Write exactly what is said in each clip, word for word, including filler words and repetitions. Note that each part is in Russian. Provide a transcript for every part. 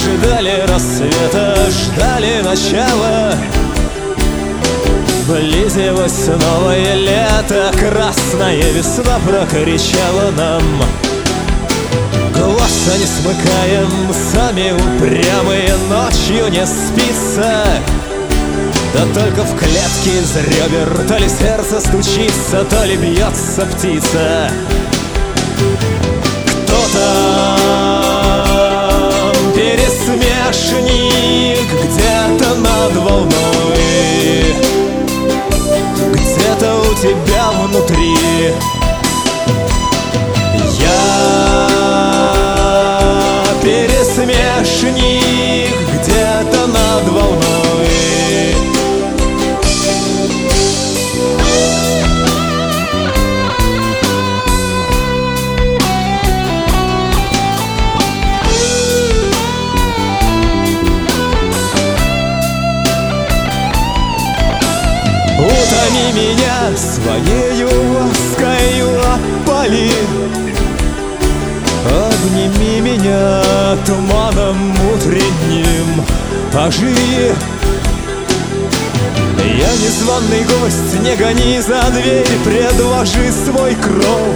ждали рассвета, ждали начала. Близилось новое лето, красная весна прокричала нам: глаза не смыкаем, сами упрямые, ночью не спится. Да только в клетке из ребер то ли сердце стучится, то ли бьется птица. Кто там пересмешник где-то над волной, где-то у тебя внутри. Я пересмешник где-то над волной. Утоми меня своею ласкою, опали. Обними меня туманом утренним, оживи. Я незваный гость, не гони за дверь, предложи свой кров.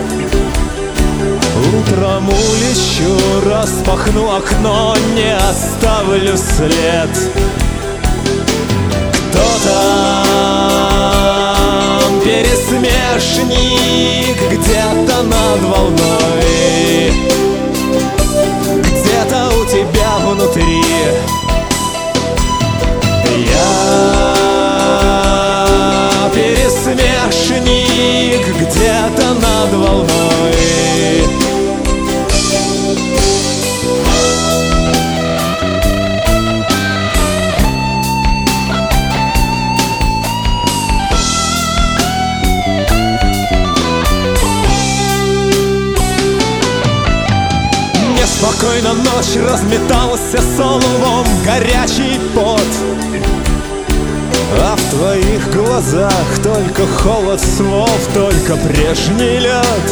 Утром улечу, распахну окно, не оставлю след. Кто там пересмешник где-то над волной, где-то у тебя внутри. Я пересмешник где-то над волной. Спокойно ночь, разметался сон лбом горячий пот, а в твоих глазах только холод слов, только прежний лед.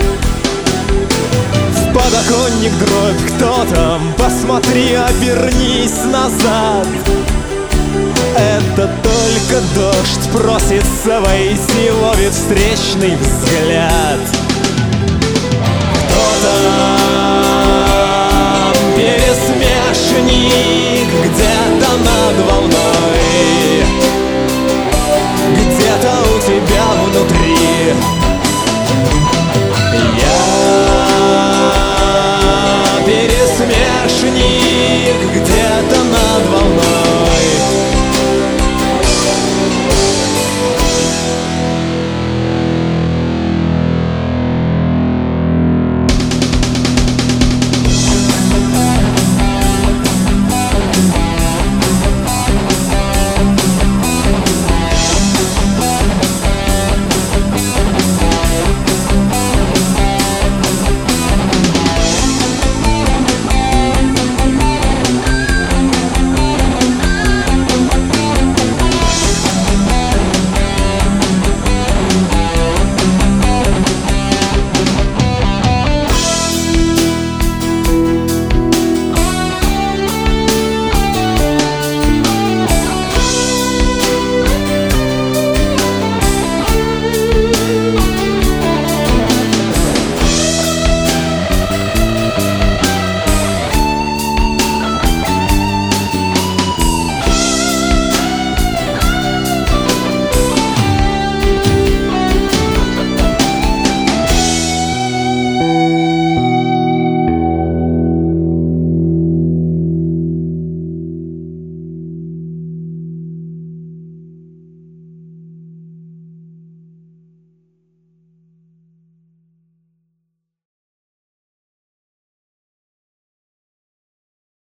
В подоконник дробь, кто там? Посмотри, обернись назад. Это только дождь просится войти, ловит встречный взгляд. Кто там